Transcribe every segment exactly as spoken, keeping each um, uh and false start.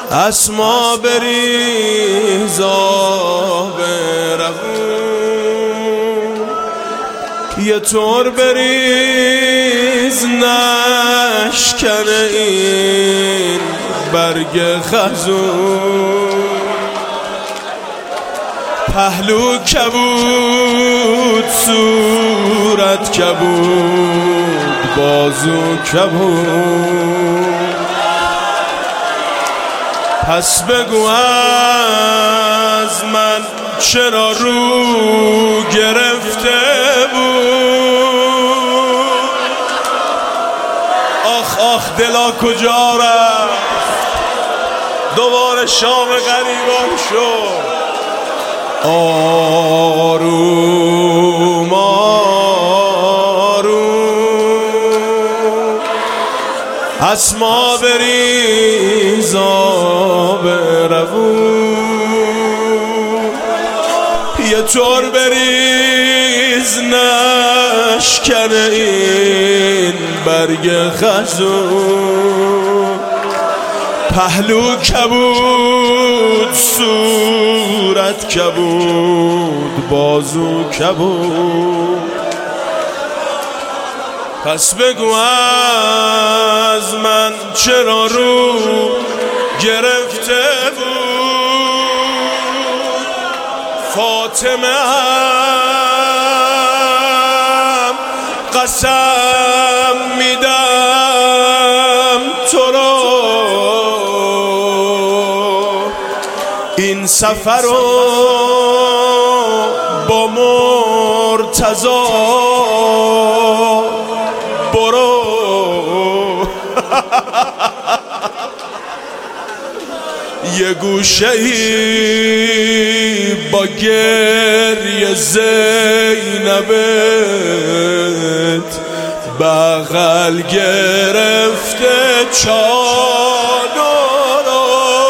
اسما بریز آب روون، یه طور بریز نشکنه این برگ خزون. پهلو کبود صورت کبود بازو کبود، پس بگو از من چرا رو گرفته بود. آخ آخ دلا کجا رفت، دوباره شام غریبان شد. آروم آروم اسما بریز آب روون، یه طور بریز نشکنه این برگ خزون. پهلو کبود صورت کبود بازو کبود، پس بگو از من چرا رو گرفته بود. فاطمه هم قسم میدم تو رو، این سفر رو با مرتضی برو. یه گوشه ای با گریه زینبت بغل گرفته چادر رو.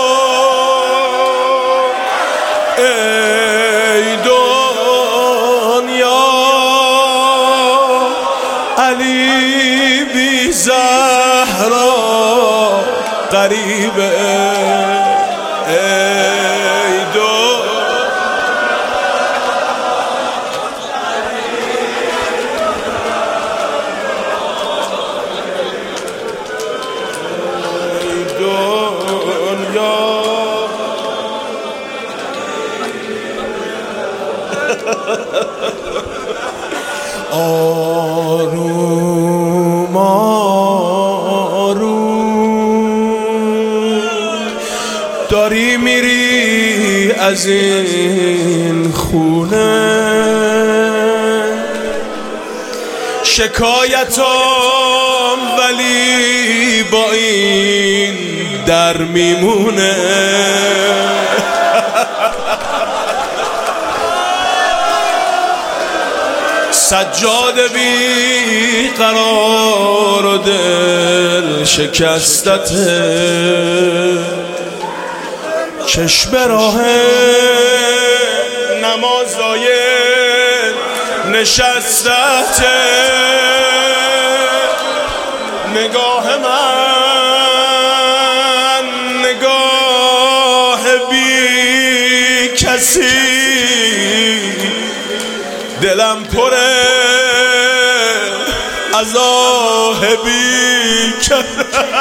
ای دنیا علی بی زهرا غریبه، ای دو ای دنیا آروم آروم داری میری از این خونه، شکایتم ولی با این در میمونه. سجاد بی قرار و دل شکستته، چشم راه نمازای نشستته. نگاه من نگاه بی کسی، دلم پره از آه بی کسی.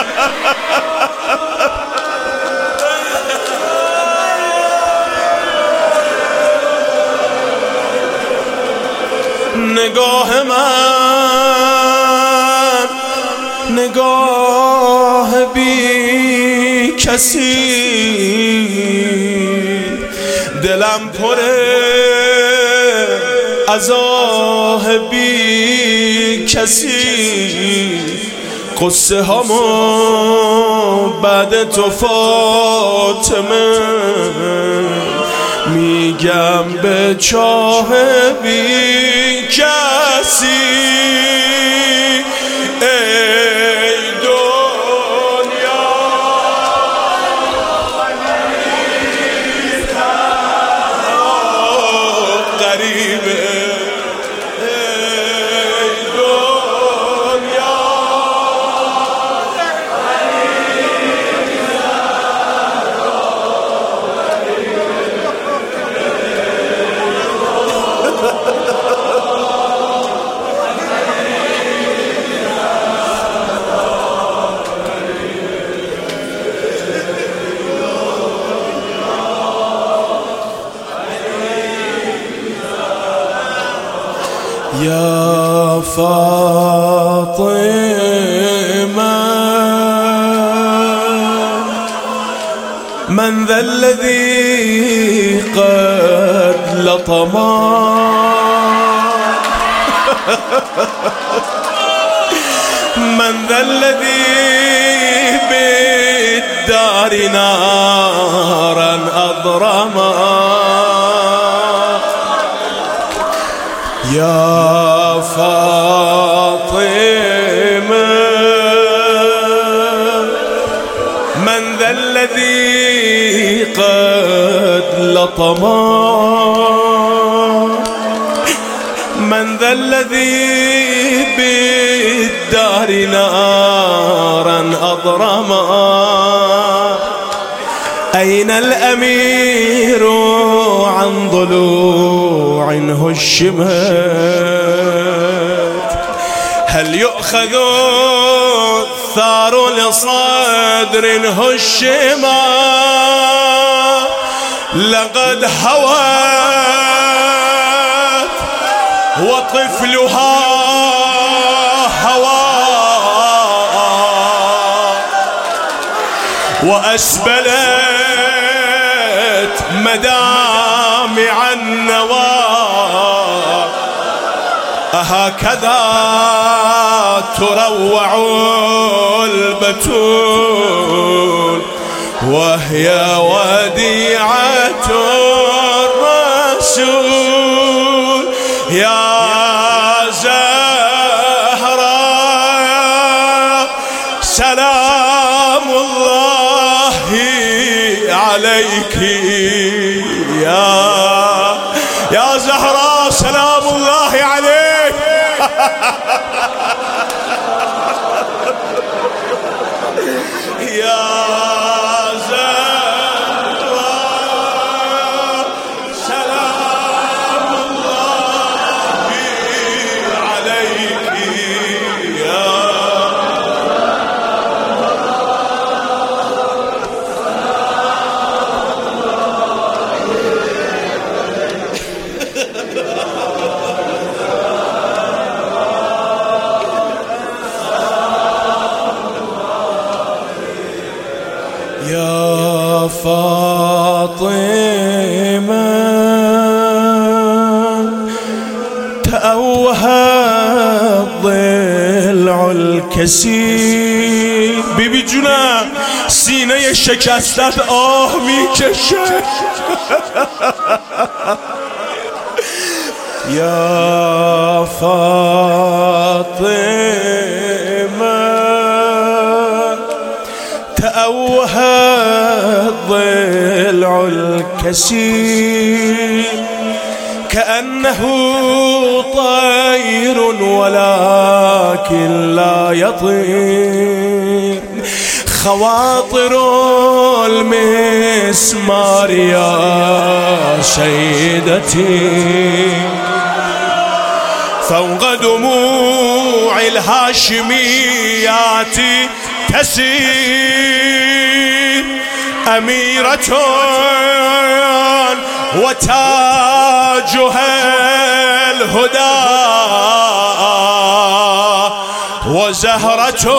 نگاه من نگاه بی کسی، دلم پره از آه بی کسی. قصه هامو بعد تو فاطمه میگم به چاه بی کسی. ای دنیا غریبه، ای دنیا يا فاطمة من ذا الذي قد لطمك من ذا الذي بالدار نارا أضرما يا فاطمة من ذا الذي قد لطمك من ذا الذي بالدار نارا أضرما أين الأمير عن ضلوع هشمت هل يؤخذ الثار لصدر هشما لقد هوت وطفلها هوى وأسبلت مدامع النوى أهكذا تروع البتول وهي وديعة الرسول يا زهراء سلام الله عليك يا يا زهراء سلام الله عليك يا زهراء سلام الله عليك يا يا فاطمة تأوه الضلع الكسير بيبي جونا سینه شکستت آه میکشه یا فاطمه تأوه الضلع الكسير كأنه طير ولكن لا يطير خواطر المسمار يا سيدتي فوق دموع الهاشميات تسير أميرة وتاجها الهدى وزهرة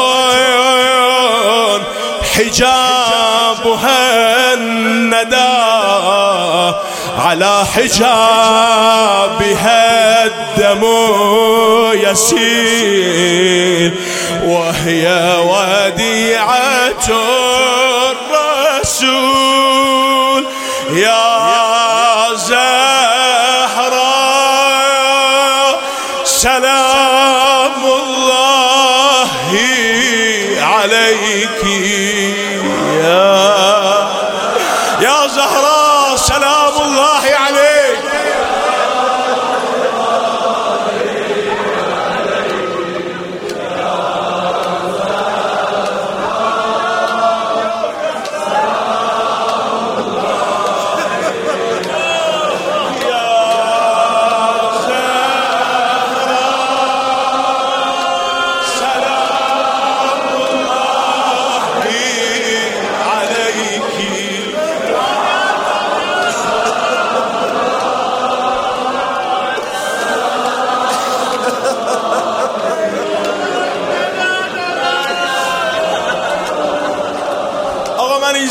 حجابها الندى على حجابها الدم يسير وهي وديعة الرسول يا زهراء سلام الله عليك يا يا زهراء سلام الله عليك يا زهراء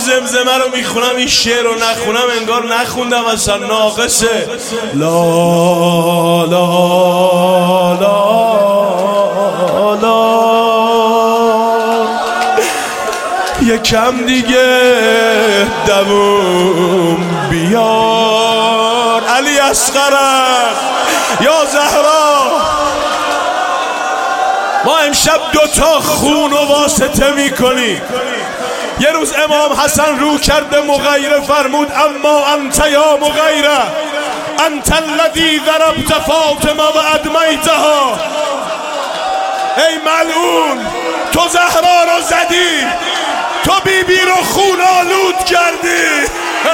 زمزمه رو میخونم، این شعر رو نخونم انگار نخوندم اصلا، ناقصه. لا لا لا لا یکم دیگه دووم بیار. علی اصغرم یا زهرا، ما امشب دوتا خون و واسطه میکنی. یه روز امام حسن رو کرده مغیره فرمود اما انت یا مغیره انت الذی ضربت فاطمه و ادمیتها. ای ملعون، تو زهرا رو زدی، تو بی بی رو خون آلود کردی.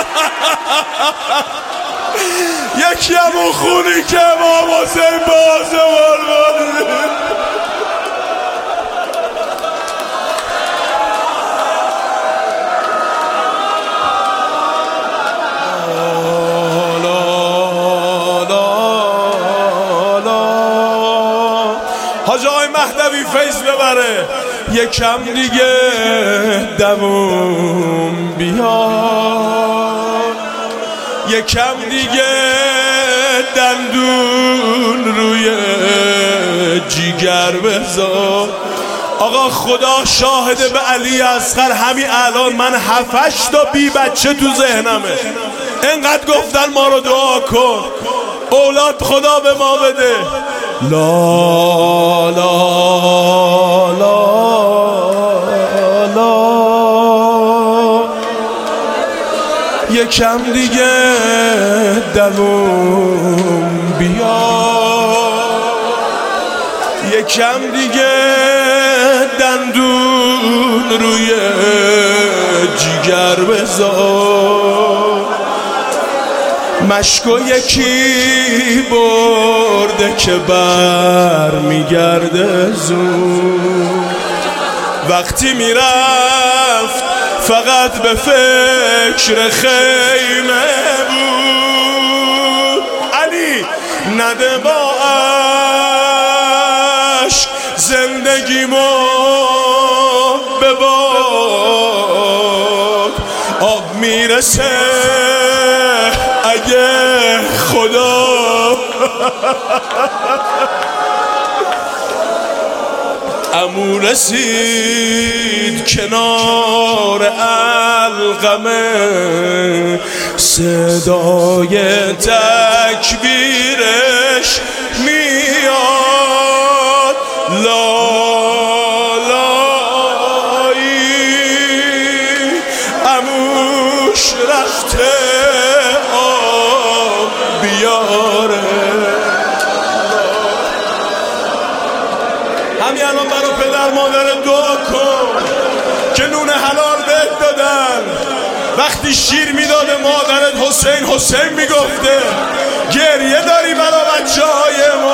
یکی همون خونی که امام حسین بازه بردی. حاج آقای مهدوی فیض ببره. یکم دیگه دووم بیار، یکم دیگه دندون روی جیگر بذار. آقا خدا شاهده به علی اصغر همین الان من هفتش تا بی بچه تو ذهنمه. انقدر گفتن ما رو دعا کن، اولاد خدا به ما بده. لا لا لا لا یکم دیگه دووم بیار، یکم دیگه دندون روی جیگر بذار. مشکو یکی برده که بر میگرده زود، وقتی میرفت فقط به فکر خیمه بود. علی نده با عشق زندگیمو به باد، آب میرسه اگه خدا عمو رسید کنار القمه، صدای تکبیرش میاد. لا لایی عموش رفته آب بیاره. همین الان برای پدر مادر دعا کن که نون حلال بهت دادن. وقتی شیر میداده مادرت حسین حسین میگفته، گریه داری برای بچه های ما.